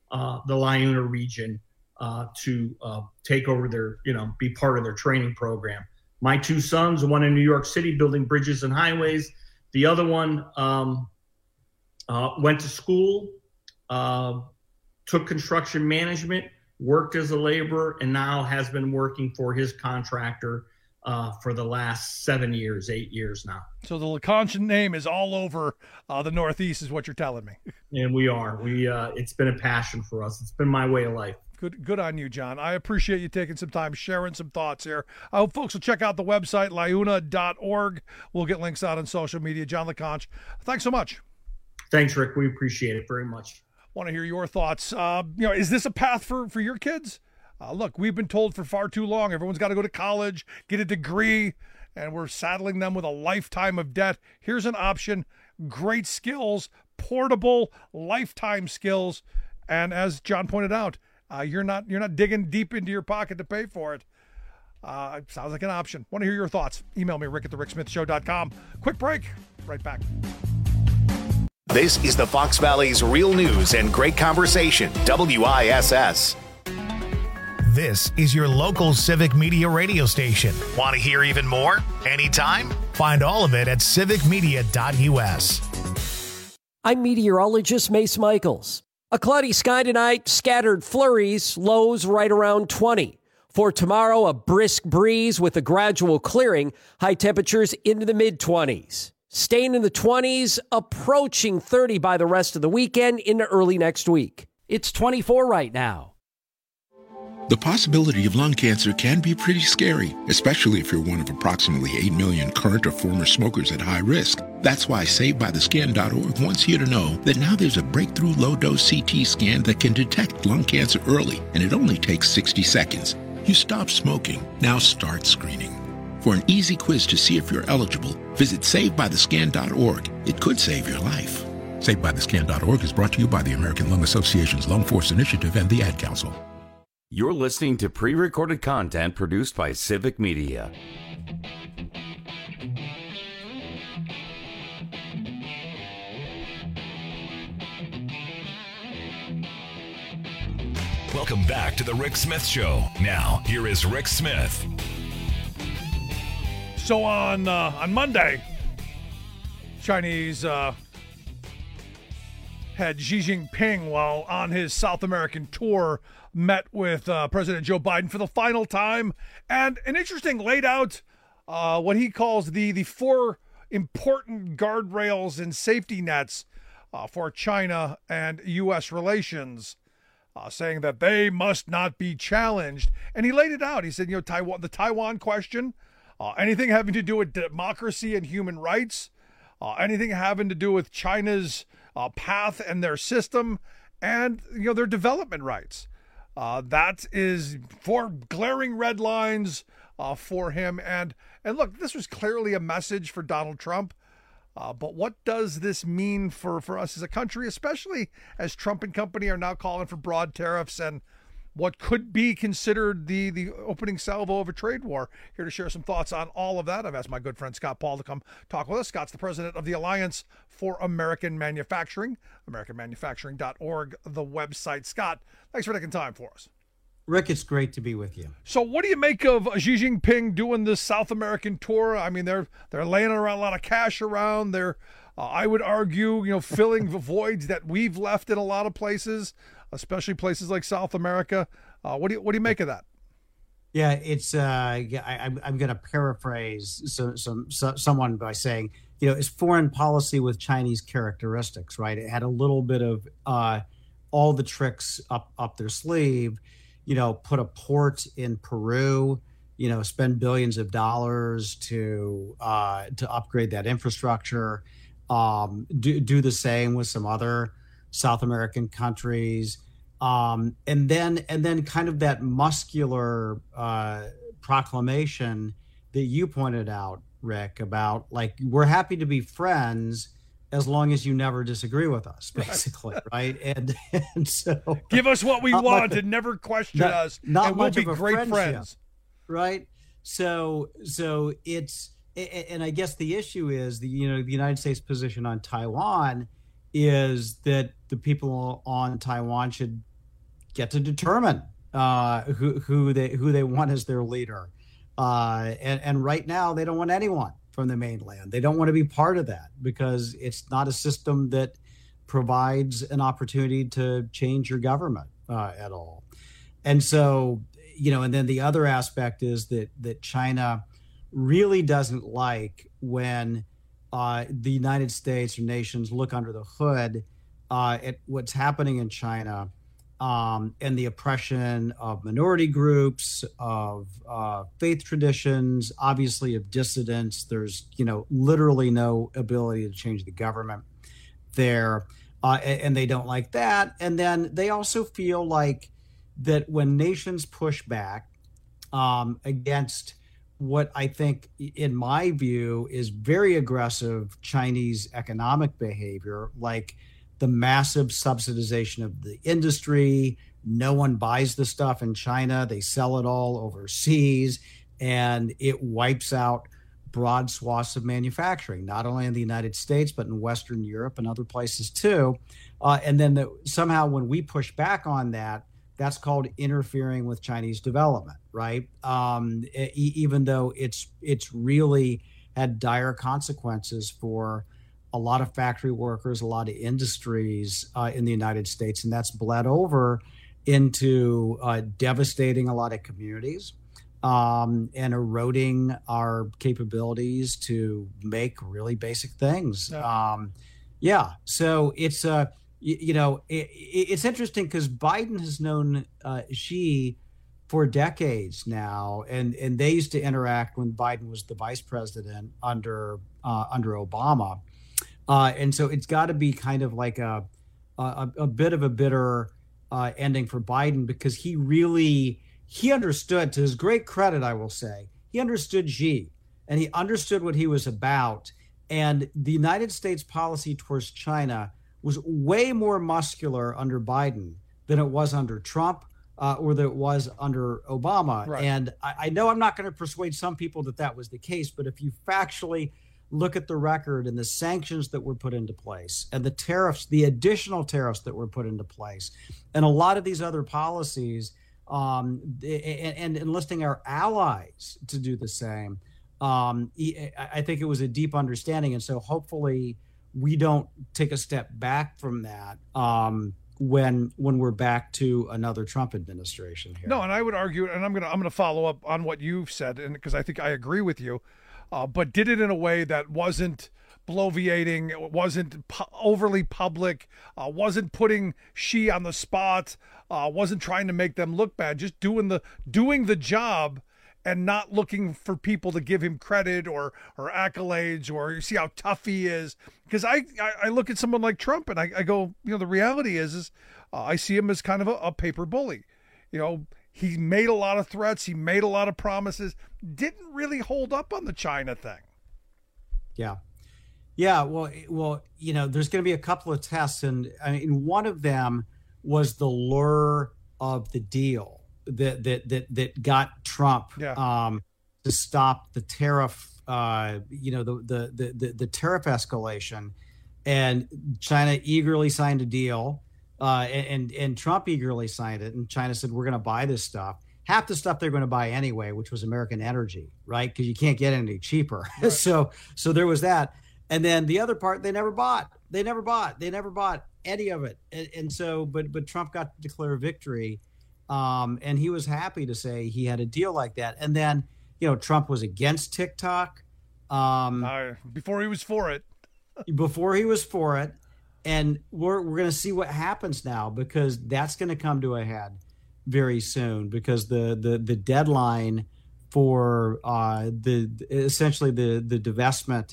uh, the Laiuna region uh, to uh, take over their, you know, be part of their training program. My two sons, one in New York City building bridges and highways. The other one um, uh, went to school, uh, took construction management, worked as a laborer, and now has been working for his contractor uh, for the last seven years, eight years now. So the LeConte name is all over uh, the Northeast is what you're telling me. And we are. We uh, it's been a passion for us. It's been my way of life. Good good on you, John. I appreciate you taking some time, sharing some thoughts here. I hope folks will check out the website, laiuna dot org. We'll get links out on social media. John LeConte, thanks so much. Thanks, Rick. We appreciate it very much. Want to hear your thoughts. Uh, you know, is this a path for, for your kids? Uh, look, we've been told for far too long, everyone's got to go to college, get a degree, and we're saddling them with a lifetime of debt. Here's an option, great skills, portable, lifetime skills. And as John pointed out, uh, you're not you're not digging deep into your pocket to pay for it. Uh, sounds like an option. Want to hear your thoughts? Email me, rick at the rick smith show dot com. Quick break. Right back. This is the Fox Valley's Real News and Great Conversation, W I S S. This is your local civic media radio station. Want to hear even more? Anytime? Find all of it at civic media dot U S. I'm meteorologist Mace Michaels. A cloudy sky tonight, scattered flurries, lows right around twenty. For tomorrow, a brisk breeze with a gradual clearing, high temperatures into the mid-twenties. Staying in the twenties, approaching thirty by the rest of the weekend into early next week. It's twenty-four right now. The possibility of lung cancer can be pretty scary, especially if you're one of approximately eight million current or former smokers at high risk. That's why Saved By The Scan dot org wants you to know that now there's a breakthrough low-dose C T scan that can detect lung cancer early, and it only takes sixty seconds. You stop smoking, now start screening. For an easy quiz to see if you're eligible, visit Saved By The Scan dot org. It could save your life. Saved By The Scan dot org is brought to you by the American Lung Association's Lung Force Initiative and the Ad Council. You're listening to pre-recorded content produced by Civic Media. Welcome back to the Rick Smith Show. Now, here is Rick Smith. So on uh, on Monday, Chinese uh, head Xi Jinping, while on his South American tour, met with uh, President Joe Biden for the final time, and an interesting laid out uh, what he calls the the four important guardrails and safety nets uh, for China and U S relations, uh, saying that they must not be challenged. And he laid it out. He said, you know, Taiwan, the Taiwan question, uh, anything having to do with democracy and human rights, uh, anything having to do with China's uh, path and their system, and you know their development rights. Uh, that is four glaring red lines uh, for him. And and look, this was clearly a message for Donald Trump. Uh, but what does this mean for, for us as a country, especially as Trump and company are now calling for broad tariffs and what could be considered the, the opening salvo of a trade war? Here to share some thoughts on all of that, I've asked my good friend Scott Paul to come talk with us. Scott's the president of the Alliance for American Manufacturing, american manufacturing dot org, the website. Scott, thanks for taking time for us. Rick, it's great to be with you. So what do you make of Xi Jinping doing this South American tour? I mean, they're they're laying around a lot of cash around. They're, uh, I would argue, you know, filling the voids that we've left in a lot of places, especially places like South America. Uh, what do you what do you make of that? Yeah, it's. Uh, I, I'm I'm going to paraphrase some, some some someone by saying, you know, it's foreign policy with Chinese characteristics, right? It had a little bit of uh, all the tricks up up their sleeve. You know, put a port in Peru, you know, spend billions of dollars to uh, to upgrade that infrastructure, um, do, do the same with some other South American countries. Um, and then and then kind of that muscular uh, proclamation that you pointed out, Rick, about like, we're happy to be friends as long as you never disagree with us, basically, right? right? And and so give us what we want and never question not, us, not and we'll much be of a great friends, right? So so it's and I guess the issue is the you know the United States position on Taiwan is that the people on Taiwan should get to determine uh, who who they who they want as their leader. Uh, and, and right now, they don't want anyone from the mainland. They don't want to be part of that because it's not a system that provides an opportunity to change your government uh, at all. And so, you know, and then the other aspect is that that China really doesn't like when uh, the United States or nations look under the hood uh, at what's happening in China. Um, and the oppression of minority groups, of uh, faith traditions, obviously of dissidents. There's, you know, literally no ability to change the government there. Uh, and, and they don't like that. And then they also feel like that when nations push back um, against what I think, in my view, is very aggressive Chinese economic behavior, like the massive subsidization of the industry. No one buys the stuff in China. They sell it all overseas, and it wipes out broad swaths of manufacturing, not only in the United States, but in Western Europe and other places too. Uh, and then the, somehow when we push back on that, that's called interfering with Chinese development, right? Um, e- even though it's it's really had dire consequences for a lot of factory workers, a lot of industries uh, in the United States, and that's bled over into uh, devastating a lot of communities um, and eroding our capabilities to make really basic things. Yeah. Um, yeah. So it's uh, you, you know it, it's interesting because Biden has known uh, Xi for decades now, and and they used to interact when Biden was the vice president under uh, under Obama. Uh, and so it's got to be kind of like a, a a bit of a bitter uh, ending for Biden because he really, he understood, to his great credit, I will say, he understood Xi and he understood what he was about. And the United States policy towards China was way more muscular under Biden than it was under Trump uh, or that it was under Obama. Right. And I, I know I'm not going to persuade some people that that was the case, but if you factually look at the record and the sanctions that were put into place and the tariffs, the additional tariffs that were put into place, and a lot of these other policies, um, and, and enlisting our allies to do the same, um, I think it was a deep understanding. And so hopefully we don't take a step back from that um, when when we're back to another Trump administration here. No, and I would argue, and I'm gonna I'm gonna follow up on what you've said, and because I think I agree with you. Uh, but did it in a way that wasn't bloviating, wasn't pu- overly public, uh, wasn't putting Xi on the spot, uh, wasn't trying to make them look bad, just doing the doing the job and not looking for people to give him credit or or accolades or you see how tough he is. Because I, I, I look at someone like Trump and I, I go, you know, the reality is, is uh, I see him as kind of a, a paper bully, you know. He made a lot of threats. He made a lot of promises. Didn't really hold up on the China thing. Yeah. Yeah. Well, well, you know, there's going to be a couple of tests. And I mean, one of them was the lure of the deal that that that, that got Trump yeah. um, to stop the tariff, uh, you know, the, the, the, the tariff escalation. And China eagerly signed a deal. Uh, and and Trump eagerly signed it, and China said, we're going to buy this stuff. Half the stuff they're going to buy anyway, which was American energy, right? Because you can't get any cheaper. Right. so so there was that. And then the other part, they never bought. They never bought. They never bought any of it. And, and so, but but Trump got to declare victory, um, and he was happy to say he had a deal like that. And then, you know, Trump was against TikTok. Um, uh, before he was for it. before he was for it. And we're we're going to see what happens now because that's going to come to a head very soon because the the the deadline for uh, the essentially the the divestment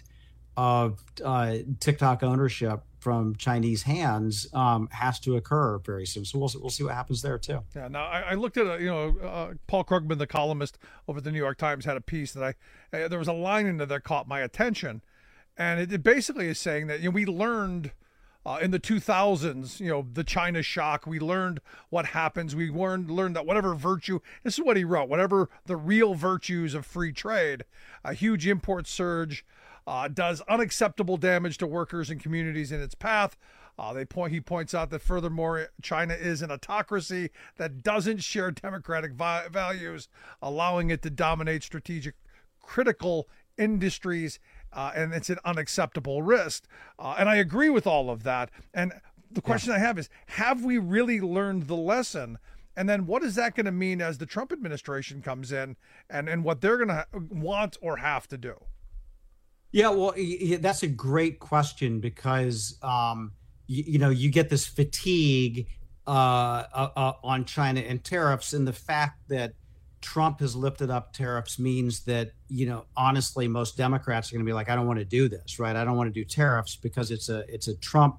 of uh, TikTok ownership from Chinese hands um, has to occur very soon. So we'll we'll see what happens there too. Yeah. Now I, I looked at a, you know uh, Paul Krugman, the columnist over at the New York Times, had a piece that I uh, there was a line in there that caught my attention, and it, it basically is saying that you know we learned. Uh, in the two thousands, you know, the China shock, we learned what happens. We learned learned that whatever virtue, this is what he wrote, whatever the real virtues of free trade, a huge import surge uh, does unacceptable damage to workers and communities in its path. Uh, they point. He points out that furthermore, China is an autocracy that doesn't share democratic vi- values, allowing it to dominate strategic, critical industries, uh, and it's an unacceptable risk. Uh, and I agree with all of that. And the question yeah. I have is, have we really learned the lesson? And then what is that going to mean as the Trump administration comes in, and, and what they're going to ha- want or have to do? Yeah, well, that's a great question because, um, you, you know, you get this fatigue uh, uh, uh, on China and tariffs, and the fact that Trump has lifted up tariffs means that, you know, honestly, most Democrats are going to be like, I don't want to do this, right? I don't want to do tariffs because it's a it's a Trump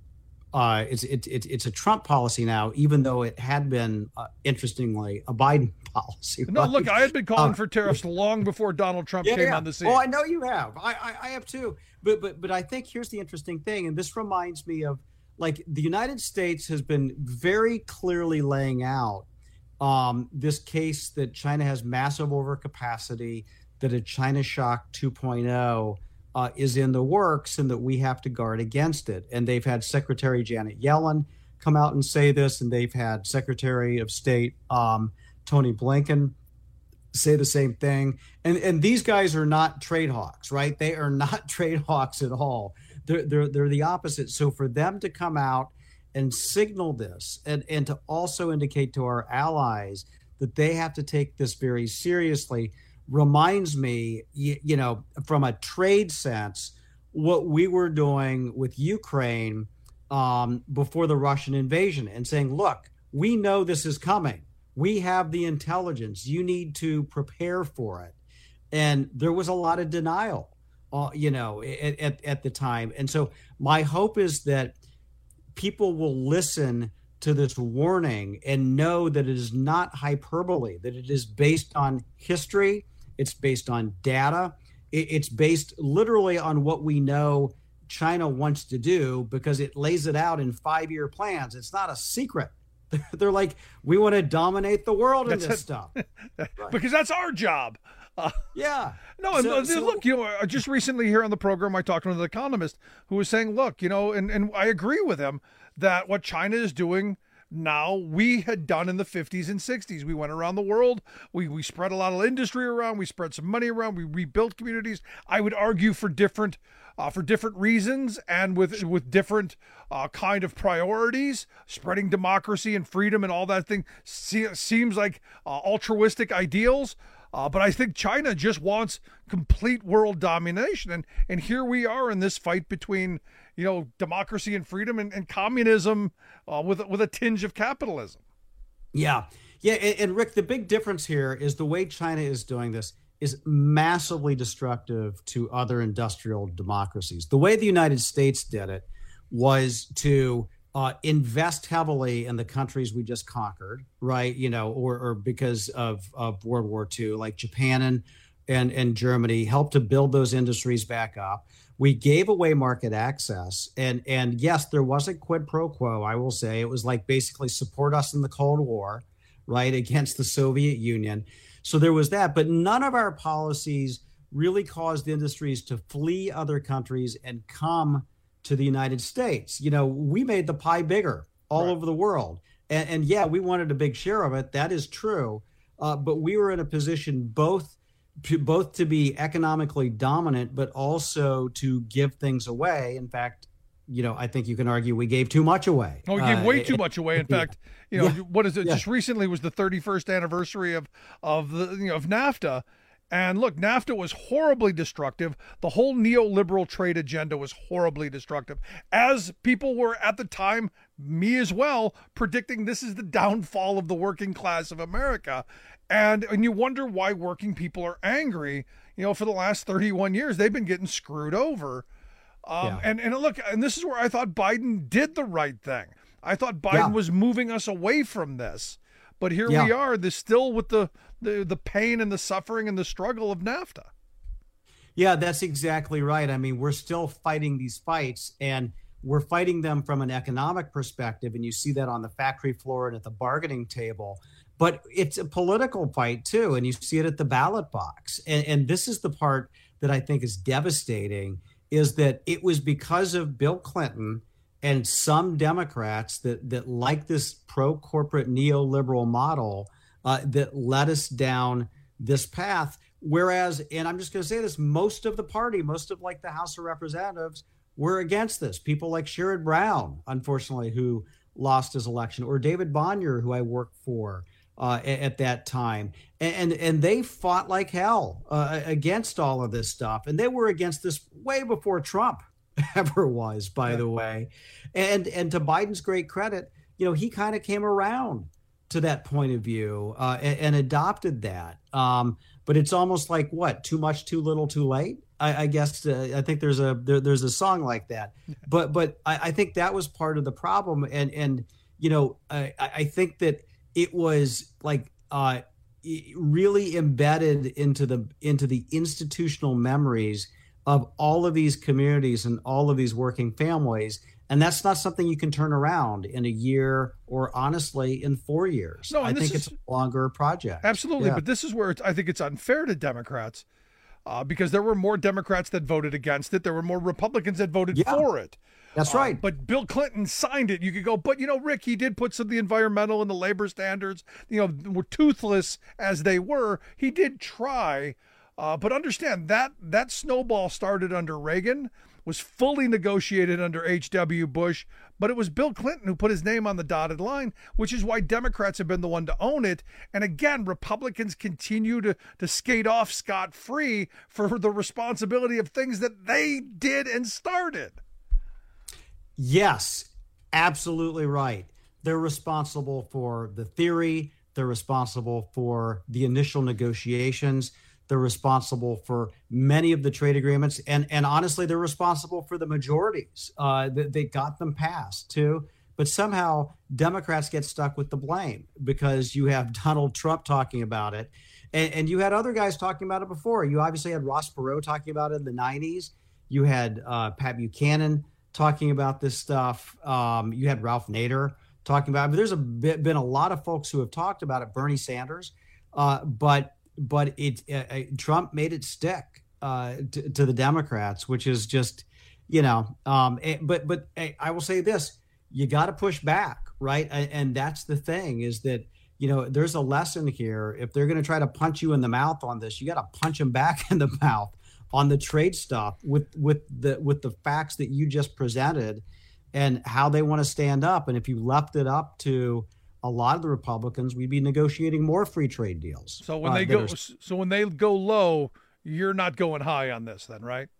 uh, it's it, it, it's a Trump policy now, even though it had been, uh, interestingly, a Biden policy. No, right? look, I had been calling uh, for tariffs long before Donald Trump yeah, came yeah. on the scene. Oh, I know you have. I, I I have too. But but but I think here's the interesting thing, and this reminds me of, like, the United States has been very clearly laying out um, this case that China has massive overcapacity, that a China shock two point oh uh, is in the works, and that we have to guard against it. And they've had Secretary Janet Yellen come out and say this, and they've had Secretary of State um, Tony Blinken say the same thing. And and these guys are not trade hawks, right? They are not trade hawks at all. They're, they're, they're the opposite. So for them to come out and signal this, and, and to also indicate to our allies that they have to take this very seriously, reminds me, you, you know, from a trade sense, what we were doing with Ukraine um, before the Russian invasion, and saying, look, we know this is coming. We have the intelligence. You need to prepare for it. And there was a lot of denial, uh, you know, at, at, at the time. And so my hope is that people will listen to this warning and know that it is not hyperbole, that it is based on history. It's based on data. It, it's based literally on what we know China wants to do, because it lays it out in five-year plans. It's not a secret. They're like, we want to dominate the world in That's this it. stuff. Right. Because that's our job. Uh, yeah. No, and So- uh, so- look, you know, just recently here on the program, I talked to an economist who was saying, look, you know, and, and I agree with him that what China is doing now, we had done in the fifties and sixties. We went around the world. We we spread a lot of industry around. We spread some money around. We rebuilt communities. I would argue for different uh, for different reasons and with with different uh, kind of priorities. Spreading democracy and freedom and all that thing se- seems like uh, altruistic ideals. Uh, but I think China just wants complete world domination. And and here we are in this fight between, you know, democracy and freedom and, and communism uh, with, with a tinge of capitalism. Yeah. Yeah. And, and Rick, the big difference here is the way China is doing this is massively destructive to other industrial democracies. The way the United States did it was to uh, invest heavily in the countries we just conquered, right? You know, or, or because of, of World War Two, like Japan and, and, and Germany helped to build those industries back up. We gave away market access. And, and yes, there was a quid pro quo, I will say. It was like basically support us in the Cold War, right, against the Soviet Union. So there was that. But none of our policies really caused industries to flee other countries and come to the United States. You know, we made the pie bigger all right. over the world. And, and yeah, we wanted a big share of it. That is true. Uh, but we were in a position both to, both to be economically dominant, but also to give things away. In fact, you know, I think you can argue we gave too much away. Oh, we gave way uh, too much away. In yeah. fact, you know, Yeah. what is it? Yeah. Just recently was the thirty-first anniversary of of the you know of NAFTA. And look, NAFTA was horribly destructive. The whole neoliberal trade agenda was horribly destructive. As people were at the time, me as well, predicting this is the downfall of the working class of America. And, and you wonder why working people are angry. You know, for the last thirty-one years, they've been getting screwed over. Um, Yeah. and, and look, and this is where I thought Biden did the right thing. I thought Biden Yeah. was moving us away from this. But here Yeah. we are, this still with the, the the pain and the suffering and the struggle of NAFTA. Yeah, that's exactly right. I mean, we're still fighting these fights, and we're fighting them from an economic perspective, and you see that on the factory floor and at the bargaining table. But it's a political fight too, and you see it at the ballot box. And, and this is the part that I think is devastating, is that it was because of Bill Clinton and some Democrats that that like this pro-corporate neoliberal model uh, that led us down this path. Whereas, and I'm just going to say this, most of the party, most of like the House of Representatives were against this. People like Sherrod Brown, unfortunately, who lost his election, or David Bonnier, who I worked for uh, at, at that time. And, and, and they fought like hell uh, against all of this stuff. And they were against this way before Trump ever was, by the way. And, and to Biden's great credit, you know, he kind of came around to that point of view uh, and, and adopted that. Um, but it's almost like what, too much, too little, too late. I, I guess uh, I think there's a there, there's a song like that. But but I, I think that was part of the problem. And and you know I, I think that it was like uh, really embedded into the into the institutional memories of all of these communities and all of these working families. And that's not something you can turn around in a year or honestly in four years. No, I think is, it's a longer project. Absolutely. Yeah. But this is where it's, I think it's unfair to Democrats uh, because there were more Democrats that voted against it. There were more Republicans that voted yeah, for it. That's uh, right. But Bill Clinton signed it. You could go, but, you know, Rick, he did put some of the environmental and the labor standards, you know, were toothless as they were. He did try. Uh, but understand that that snowball started under Reagan, was fully negotiated under H W Bush, but it was Bill Clinton who put his name on the dotted line, which is why Democrats have been the one to own it. And again, Republicans continue to, to skate off scot-free for the responsibility of things that they did and started. Yes, absolutely right. They're responsible for the theory. They're responsible for the initial negotiations. They're responsible for many of the trade agreements. And, and honestly, they're responsible for the majorities. Uh, they, they got them passed, too. But somehow Democrats get stuck with the blame because you have Donald Trump talking about it. And, and you had other guys talking about it before. You obviously had Ross Perot talking about it in the nineties. You had uh, Pat Buchanan talking about this stuff. Um, you had Ralph Nader talking about it. But there's a bit, been a lot of folks who have talked about it, Bernie Sanders. Uh, but But it uh, Trump made it stick uh, to, to the Democrats, which is just, you know, um, it, but but I will say this, you got to push back, right? And, and that's the thing is that, you know, there's a lesson here. If they're going to try to punch you in the mouth on this, you got to punch them back in the mouth on the trade stuff with with the with the facts that you just presented and how they want to stand up. And if you left it up to a lot of the Republicans, we'd be negotiating more free trade deals. So when uh, they go, are, so when they go low, you're not going high on this, then, right?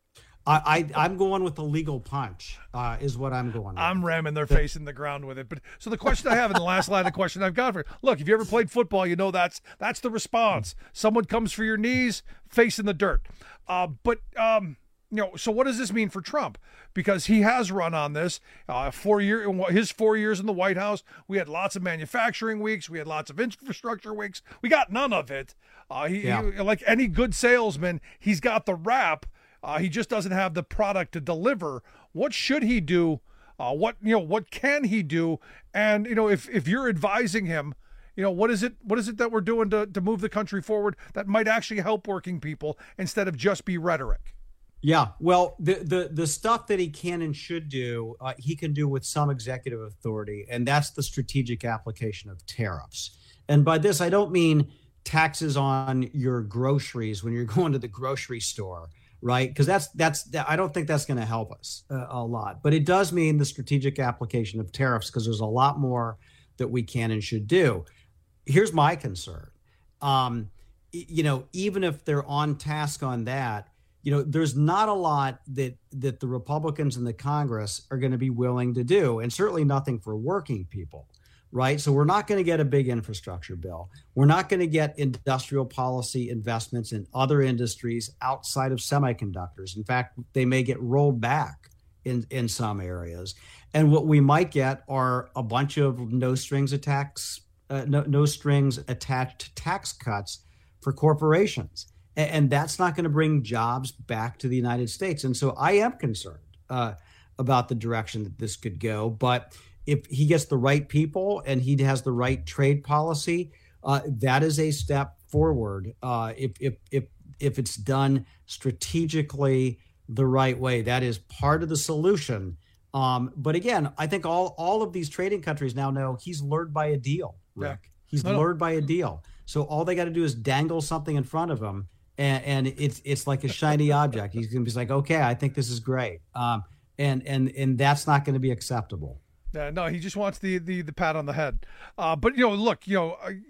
I, I I'm going with the legal punch. Uh, is what I'm going with. I'm ramming their face in the ground with it. But so the question I have, in the last line of question I've got for you, look, if you ever played football, you know that's that's the response. Someone comes for your knees, face in the dirt. Uh, but um. You know, so what does this mean for Trump? Because he has run on this uh, four year, his four years in the White House. We had lots of manufacturing weeks. We had lots of infrastructure weeks. We got none of it. Uh, he, yeah. he, like any good salesman, he's got the rap. Uh, he just doesn't have the product to deliver. What should he do? Uh, what you know? What can he do? And you know, if if you're advising him, you know, what is it? What is it that we're doing to to move the country forward that might actually help working people instead of just be rhetoric? Yeah, well, the, the the stuff that he can and should do, uh, he can do with some executive authority, and that's the strategic application of tariffs. And by this, I don't mean taxes on your groceries when you're going to the grocery store, right? Because that's that's I don't think that's going to help us uh, a lot. But it does mean the strategic application of tariffs because there's a lot more that we can and should do. Here's my concern. Um, you know, even if they're on task on that, you know, there's not a lot that that the Republicans in the Congress are going to be willing to do, and certainly nothing for working people, right? So we're not going to get a big infrastructure bill. We're not going to get industrial policy investments in other industries outside of semiconductors. In fact, they may get rolled back in, in some areas. And what we might get are a bunch of no strings attacks, uh, no, no strings attached tax cuts for corporations. And that's not going to bring jobs back to the United States. And so I am concerned uh, about the direction that this could go. But if he gets the right people and he has the right trade policy, uh, that is a step forward. Uh, if, if, if, if it's done strategically the right way, that is part of the solution Um, but again, I think all all of these trading countries now know he's lured by a deal, Rick. Yeah. He's no, lured no. by a deal. So all they got to do is dangle something in front of him, and, and it's it's like a shiny object. He's going to be like, okay, I think this is great, um, and and and that's not going to be acceptable. Yeah, no, he just wants the the, the pat on the head. Uh, but you know, look, you know. I,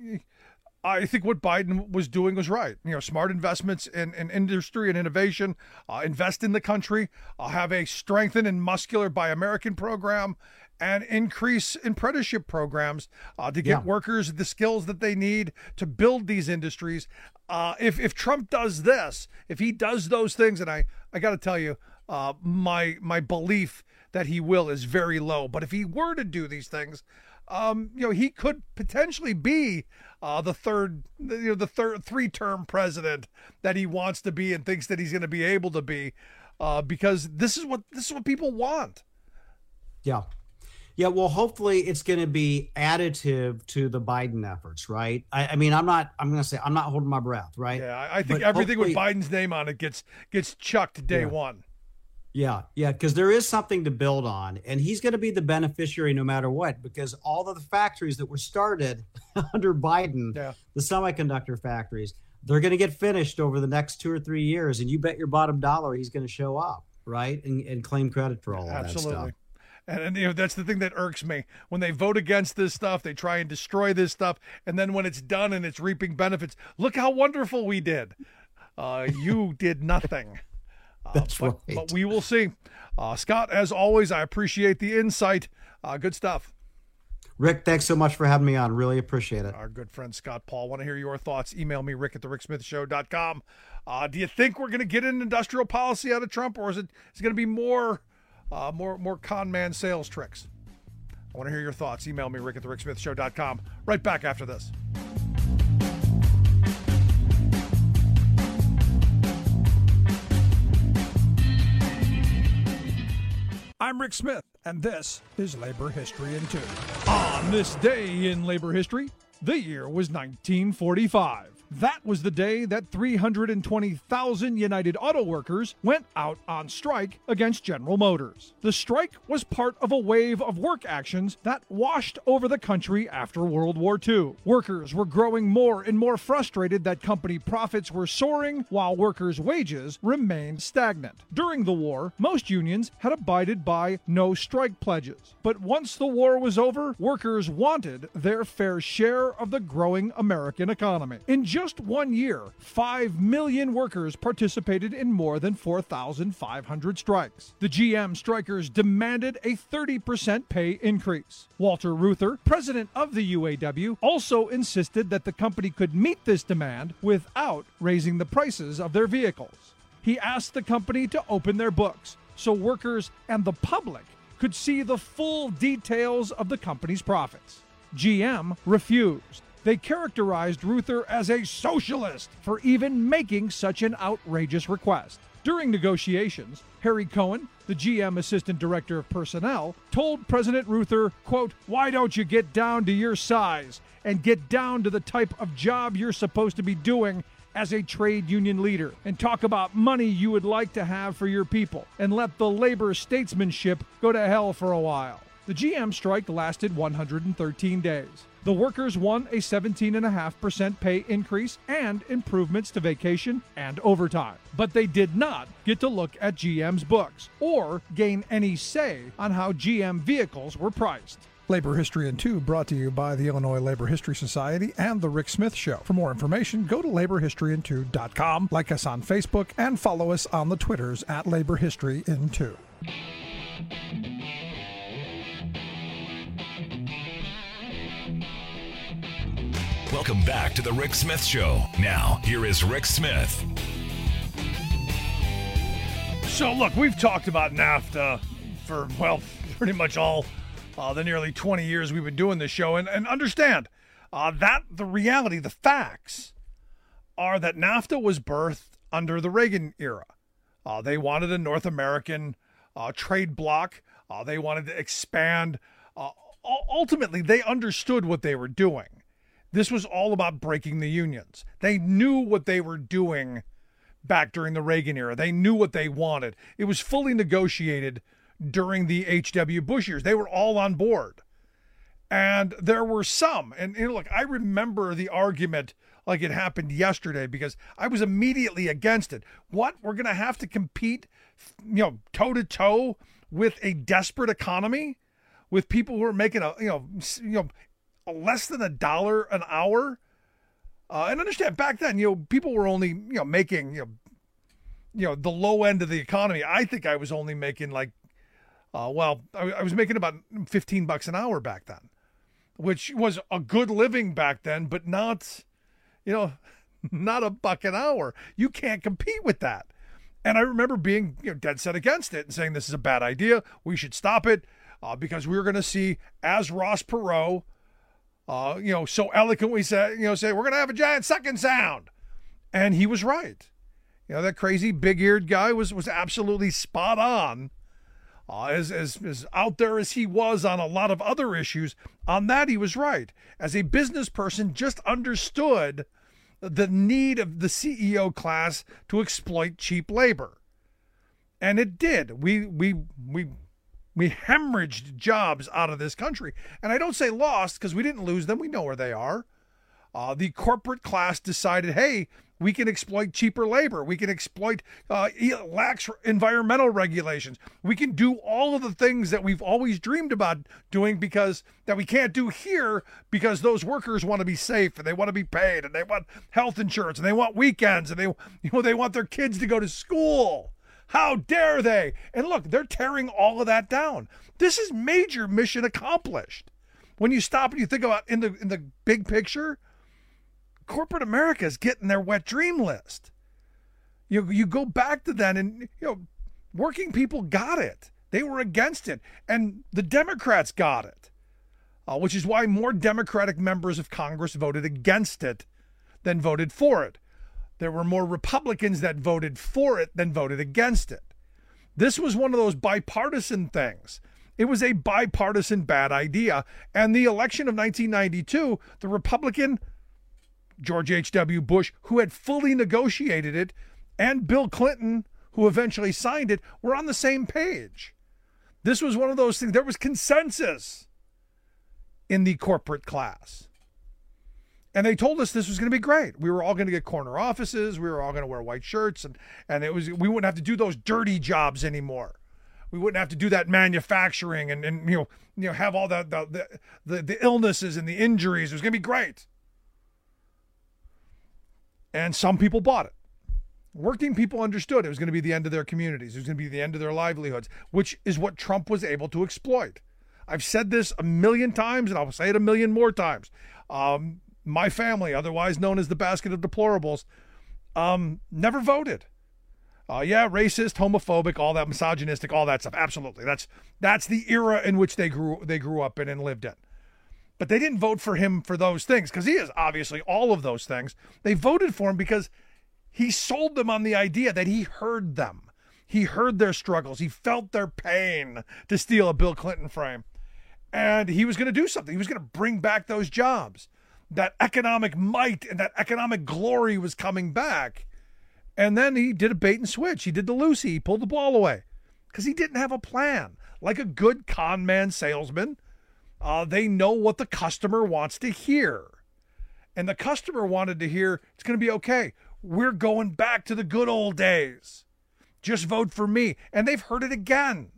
I think what Biden was doing was right. You know, smart investments in, in industry and innovation, uh, invest in the country, uh, have a strengthened and muscular Buy American program, and increase apprenticeship programs uh, to get yeah. workers the skills that they need to build these industries. Uh, if if Trump does this, if he does those things, and I, I got to tell you, uh, my my belief that he will is very low. But if he were to do these things, um, you know, he could potentially be Uh, the third, you know, the third three-term president that he wants to be and thinks that he's going to be able to be, uh, because this is what this is what people want. Yeah, yeah. Well, hopefully it's going to be additive to the Biden efforts, right? I, I mean, I'm not. I'm going to say I'm not holding my breath, right? Yeah, I think but everything with Biden's name on it gets gets chucked day yeah. one. Yeah, yeah, because there is something to build on, and he's going to be the beneficiary no matter what, because all of the factories that were started under Biden, yeah. the semiconductor factories, they're going to get finished over the next two or three years, and you bet your bottom dollar he's going to show up, right, and, and claim credit for all of Absolutely. that stuff. And, and you know that's the thing that irks me. When they vote against this stuff, they try and destroy this stuff, and then when it's done and it's reaping benefits, look how wonderful we did. Uh, you did nothing. Uh, That's but, right. But we will see. Uh, Scott, as always, I appreciate the insight. Uh, good stuff. Rick, thanks so much for having me on. Really appreciate it. Our good friend Scott Paul. Want to hear your thoughts? Email me, Rick at the Rick Smith Show dot com. Uh, do you think we're going to get an industrial policy out of Trump, or is it is it going to be more, uh, more, more con man sales tricks? I want to hear your thoughts. Email me, Rick at the Rick Smith Show dot com. Right back after this. I'm Rick Smith, and this is Labor History in Two. On this day in labor history, the year was nineteen forty-five. That was the day that three hundred twenty thousand United Auto Workers went out on strike against General Motors. The strike was part of a wave of work actions that washed over the country after World War Two. Workers were growing more and more frustrated that company profits were soaring while workers' wages remained stagnant. During the war, most unions had abided by no strike pledges. But once the war was over, workers wanted their fair share of the growing American economy. In just Just one year, five million workers participated in more than four thousand five hundred strikes. The G M strikers demanded a thirty percent pay increase. Walter Reuther, president of the U A W, also insisted that the company could meet this demand without raising the prices of their vehicles. He asked the company to open their books so workers and the public could see the full details of the company's profits. G M refused. They characterized Reuther as a socialist for even making such an outrageous request. During negotiations, Harry Cohen, the G M Assistant Director of Personnel, told President Reuther, quote, "Why don't you get down to your size and get down to the type of job you're supposed to be doing as a trade union leader and talk about money you would like to have for your people and let the labor statesmanship go to hell for a while." The G M strike lasted one hundred thirteen days. The workers won a seventeen point five percent pay increase and improvements to vacation and overtime. But they did not get to look at G M's books or gain any say on how G M vehicles were priced. Labor History in Two brought to you by the Illinois Labor History Society and The Rick Smith Show. For more information, go to labor history in two dot com, like us on Facebook, and follow us on the Twitters at Labor History in Two. Welcome back to the Rick Smith Show. Now, here is Rick Smith. So, look, we've talked about NAFTA for, well, pretty much all uh, the nearly twenty years we've been doing this show. And, and understand uh, that the reality, the facts, are that NAFTA was birthed under the Reagan era. Uh, they wanted a North American uh, trade bloc. Uh, they wanted to expand. Uh, ultimately, they understood what they were doing. This was all about breaking the unions. They knew what they were doing back during the Reagan era. They knew what they wanted. It was fully negotiated during the H W Bush years. They were all on board. And there were some, and you know, look, I remember the argument like it happened yesterday because I was immediately against it. What? We're going to have to compete, you know, toe to toe with a desperate economy, with people who are making a, you know, you know, less than a dollar an hour. Uh, and understand, back then, you know, people were only, you know, making, you know, you know, the low end of the economy. I think I was only making like, uh, well, I, I was making about fifteen bucks an hour back then, which was a good living back then, but not, you know, not a buck an hour. You can't compete with that. And I remember being, you know, dead set against it and saying this is a bad idea. We should stop it uh, because we were going to see, as Ross Perot, uh, you know, so eloquently said, you know, say we're going to have a giant sucking sound, and he was right. You know, that crazy big-eared guy was was absolutely spot on. Uh, as, as as out there as he was on a lot of other issues, on that he was right. As a business person, just understood the need of the C E O class to exploit cheap labor, and it did. We we we we hemorrhaged jobs out of this country, and I don't say lost because we didn't lose them. We know where they are. Uh, the corporate class decided, hey, we can exploit cheaper labor. We can exploit uh, lax environmental regulations. We can do all of the things that we've always dreamed about doing because that we can't do here because those workers want to be safe and they want to be paid and they want health insurance and they want weekends and they, you know, they want their kids to go to school. How dare they? And look, they're tearing all of that down. This is major mission accomplished. When you stop and you think about in the in the big picture, corporate America is getting their wet dream list. You you go back to that and, you know, working people got it. They were against it. And the Democrats got it, uh, which is why more Democratic members of Congress voted against it than voted for it. There were more Republicans that voted for it than voted against it. This was one of those bipartisan things. It was a bipartisan bad idea. And the election of nineteen ninety-two, the Republican George H W Bush, who had fully negotiated it, and Bill Clinton, who eventually signed it, were on the same page. This was one of those things. There was consensus in the corporate class. And they told us this was going to be great. We were all going to get corner offices. We were all going to wear white shirts. And, and it was we wouldn't have to do those dirty jobs anymore. We wouldn't have to do that manufacturing and, and you know, you know, have all the, the, the, the illnesses and the injuries. It was going to be great. And some people bought it. Working people understood it was going to be the end of their communities. It was going to be the end of their livelihoods, which is what Trump was able to exploit. I've said this a million times, and I'll say it a million more times. Um, my family, otherwise known as the basket of deplorables, um, never voted. Uh, yeah, racist, homophobic, all that, misogynistic, all that stuff. Absolutely, that's that's the era in which they grew they grew up in and lived in. But they didn't vote for him for those things because he is obviously all of those things. They voted for him because he sold them on the idea that he heard them. He heard their struggles. He felt their pain to steal a Bill Clinton frame. And he was going to do something. He was going to bring back those jobs. That economic might and that economic glory was coming back. And then he did a bait and switch. He did the Lucy. He pulled the ball away because he didn't have a plan. Like a good con man salesman, Uh, they know what the customer wants to hear. And the customer wanted to hear, it's going to be okay. We're going back to the good old days. Just vote for me. And they've heard it again.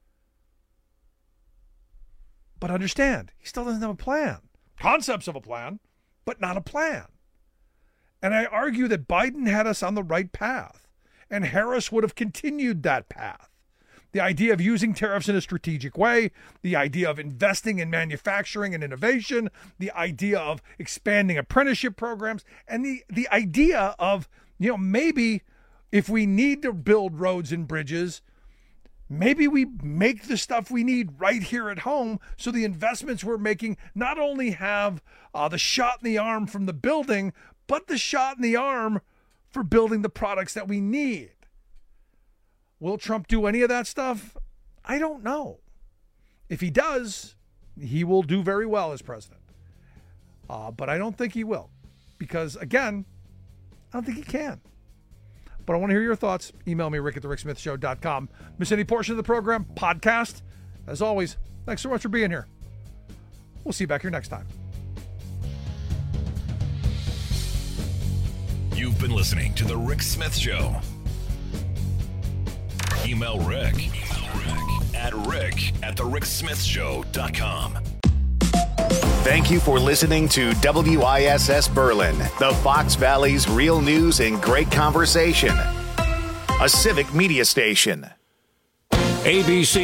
But understand, he still doesn't have a plan. Concepts of a plan, but not a plan. And I argue that Biden had us on the right path. And Harris would have continued that path. The idea of using tariffs in a strategic way, the idea of investing in manufacturing and innovation, the idea of expanding apprenticeship programs, and the, the idea of, you know, maybe if we need to build roads and bridges, maybe we make the stuff we need right here at home so the investments we're making not only have uh, the shot in the arm from the building, but the shot in the arm for building the products that we need. Will Trump do any of that stuff? I don't know. If he does, he will do very well as president. Uh, but I don't think he will. Because, again, I don't think he can. But I want to hear your thoughts. Email me, rick at the rick smith show dot com. Miss any portion of the program? Podcast. As always, thanks so much for being here. We'll see you back here next time. You've been listening to The Rick Smith Show. Email Rick, Email Rick at rick at the rick smith show dot com. Thank you for listening to W I S S Berlin, the Fox Valley's real news and great conversation. A civic media station. A B C